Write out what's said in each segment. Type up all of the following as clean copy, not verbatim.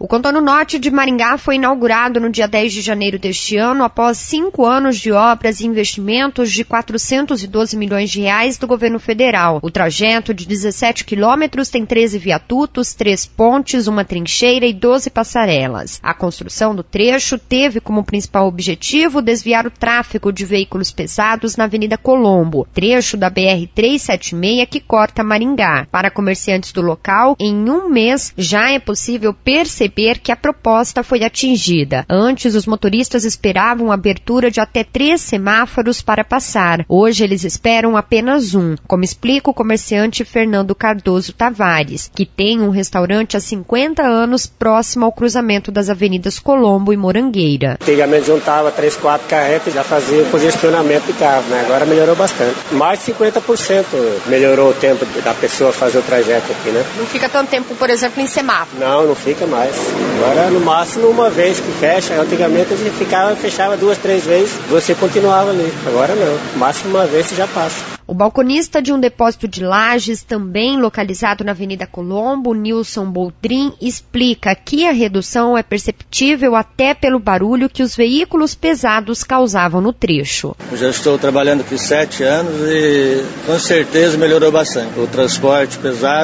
O contorno norte de Maringá foi inaugurado no dia 10 de janeiro deste ano, após 5 anos de obras e investimentos de 412 milhões de reais do governo federal. O trajeto de 17 quilômetros tem 13 viadutos, 3 pontes, uma trincheira e 12 passarelas. A construção do trecho teve como principal objetivo desviar o tráfego de veículos pesados na Avenida Colombo, trecho da BR-376 que corta Maringá. Para comerciantes do local, em um mês já é possível perceber que a proposta foi atingida. Antes, os motoristas esperavam a abertura de até 3 semáforos para passar. Hoje, eles esperam apenas um, como explica o comerciante Fernando Cardoso Tavares, que tem um restaurante há 50 anos próximo ao cruzamento das avenidas Colombo e Morangueira. Antigamente juntava 3, 4 carretas e já fazia o congestionamento de carro, né? Agora melhorou bastante. Mais de 50% melhorou o tempo da pessoa fazer o trajeto aqui, né? Não fica tanto tempo, por exemplo, em semáforo? Não fica mais. Agora, no máximo, uma vez que fecha. Antigamente, a gente fechava 2, 3 vezes, você continuava ali. Agora não. No máximo, uma vez você já passa. O balconista de um depósito de lajes, também localizado na Avenida Colombo, Nilson Boldrin, explica que a redução é perceptível até pelo barulho que os veículos pesados causavam no trecho. Eu já estou trabalhando aqui 7 anos e com certeza melhorou bastante. O transporte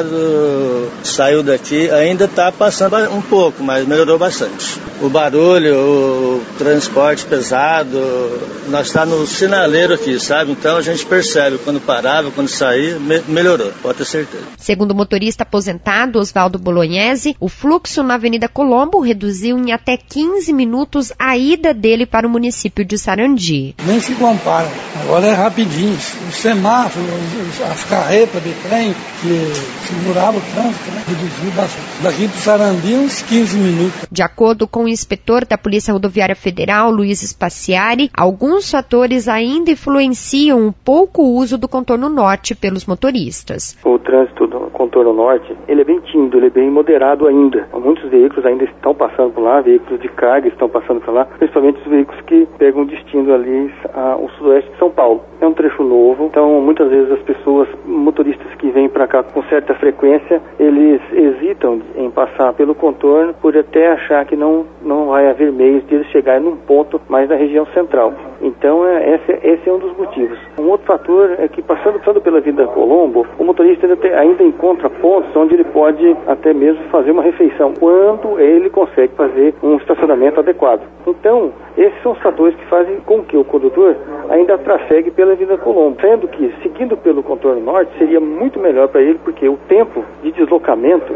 pesado saiu daqui, ainda está passando um pouco, mas melhorou bastante. O barulho, o transporte pesado, nós estamos no sinaleiro aqui, sabe? Então a gente percebe quando parava, quando saía, melhorou, pode ter certeza. Segundo o motorista aposentado Oswaldo Bolognese, o fluxo na Avenida Colombo reduziu em até 15 minutos a ida dele para o município de Sarandi. Nem se compara, agora é rapidinho. Os semáforos, as carretas de trem que seguravam o trânsito, né? Reduziu bastante. Daqui para Sarandi uns 15 minutos. De acordo com o inspetor da Polícia Rodoviária Federal, Luiz Spaciari, alguns fatores ainda influenciam um pouco o uso do contorno norte pelos motoristas. O trânsito do contorno norte, ele é bem tímido, ele é bem moderado ainda. Muitos veículos ainda estão passando por lá, veículos de carga estão passando por lá, principalmente os veículos que pegam destino ali ao sudoeste de São Paulo. É um trecho novo, então muitas vezes as pessoas, motoristas que vêm para cá com certa frequência, eles hesitam em passar pelo contorno por até achar que não vai haver meios de eles chegarem num ponto mais na região central. Então esse é um dos motivos. Um outro fator é que passando pela Avenida Colombo, o motorista ainda encontra pontos onde ele pode até mesmo fazer uma refeição, quando ele consegue fazer um estacionamento adequado. Então, esses são os fatores que fazem com que o condutor ainda trafegue pela Avenida Colombo, sendo que, seguindo pelo contorno norte, seria muito melhor para ele, porque o tempo de deslocamento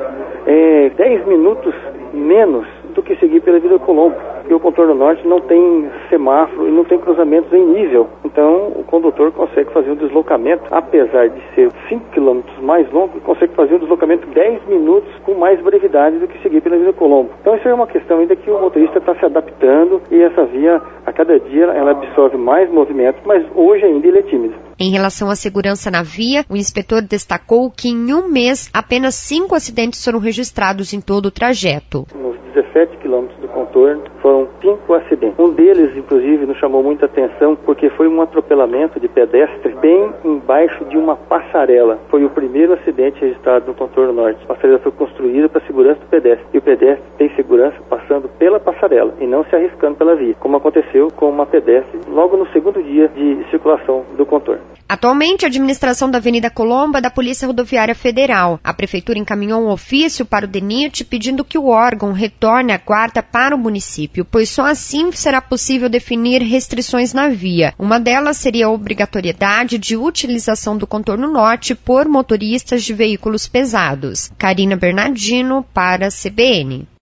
é 10 minutos menos do que seguir pela Avenida Colombo, porque o contorno norte não tem semáforo e não tem cruzamentos em nível. Então, o condutor consegue fazer um deslocamento, apesar de ser 5 quilômetros mais longo, consegue fazer um deslocamento 10 minutos com mais brevidade do que seguir pela Avenida Colombo. Então, isso é uma questão ainda que o motorista está se adaptando e essa via, a cada dia, ela absorve mais movimento, mas hoje ainda ele é tímido. Em relação à segurança na via, o inspetor destacou que em um mês apenas 5 acidentes foram registrados em todo o trajeto. Nos 17 quilômetros do contorno foram 5 acidentes. Um deles, inclusive, nos chamou muita atenção porque foi um atropelamento de pedestre bem embaixo de uma passarela. Foi o primeiro acidente registrado no contorno norte. A passarela foi construída para a segurança do pedestre. E o pedestre tem segurança passando pela passarela e não se arriscando pela via, como aconteceu com uma pedestre logo no segundo dia de circulação do contorno. Atualmente, a administração da Avenida Colombo é da Polícia Rodoviária Federal. A Prefeitura encaminhou um ofício para o DENIT pedindo que o órgão retorne a guarda para o município, pois só assim será possível definir restrições na via. Uma delas seria a obrigatoriedade de utilização do contorno norte por motoristas de veículos pesados. Karina Bernardino, para a CBN.